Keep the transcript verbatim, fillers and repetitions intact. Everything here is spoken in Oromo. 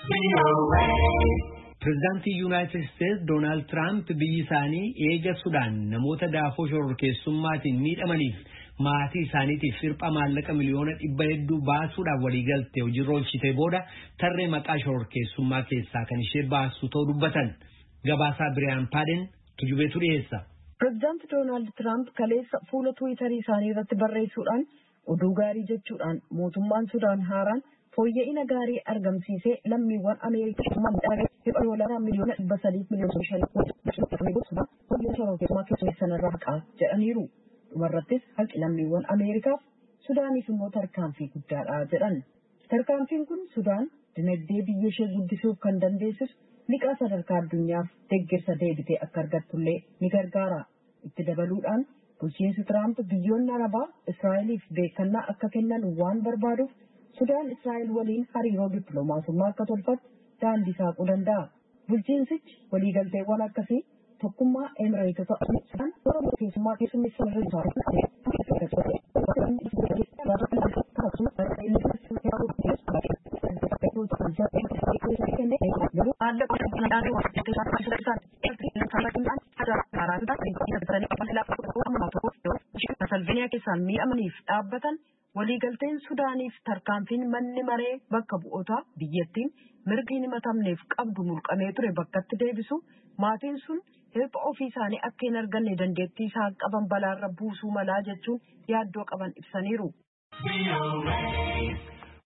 Pireezidaantii Yuunaayitid Isteetsi Doonaald Tiraamp biyyi isaanii eega Sudaan namoota daafoo shororkeessummaatiin miidhamaniif maatii isaaniitiif sirpha maallaqa miliyoona dhibba hedduu baasuudhaaf waliigaltee hojiirra oolchitee booda tarree maqaa shororkeessummaa keessaa kan ishee baasu ta'uu dubbatan. Gabaasaa Biriyaan Paaden tujubeetu dhiyeessa. Pireezidaantii Doonaald Tiraamp kaleessa fuula Tiwiitarii isaanii irratti barreessuudhaan oduu gaarii jechuudhaan mootummaan Sudaan haaraan fooyya'ina gaarii argamsiisee lammiiwwan Ameerikaa hipha doolaraa miliyoona dhibba sadii miliyoona shanii shororkeessummaa keessummeessanirraa haqaa jedhaniiru. Dhumarrattis haqi lammiiwwan Ameerikaaf Sudaaniif immoo tarkaanfii guddaadha jedhan. Tarkaanfiin kun Sudaan dinagdee biyya ishee guddisuuf kan dandeessisu liqaa sadarkaa addunyaaf deeggarsa deebitee akka argattullee ni gargaara. Itti dabaluudhaan bulchiinsi Tiraamp biyyoonni Arabaa Israa'eliif beekannaa akka kennan waan barbaaduuf Sudaan Israa'el waliin hariiroo dippiloomaasummaa akka tolfattu daandii saaquu danda'a. Bulchiinsichi waliigalteewwan akkasii tokkummaa Emireetota Sudaan yeroo keessummaa keessummeessan irra Salviniyaa keessaan miidhamaniif dhaabbatan waliigalteen Sudaaniif tarkaanfiin manni maree bakka bu'oota biyyattiin mirgi hin himatamneef qabdu mulqamee ture bakkatti deebisu maatiin sun hirpha ofii isaanii akka hin arganne dandeettii isaan qaban balaarra buusuu malaa jechuun yaaddoo qaban ibsaniiru.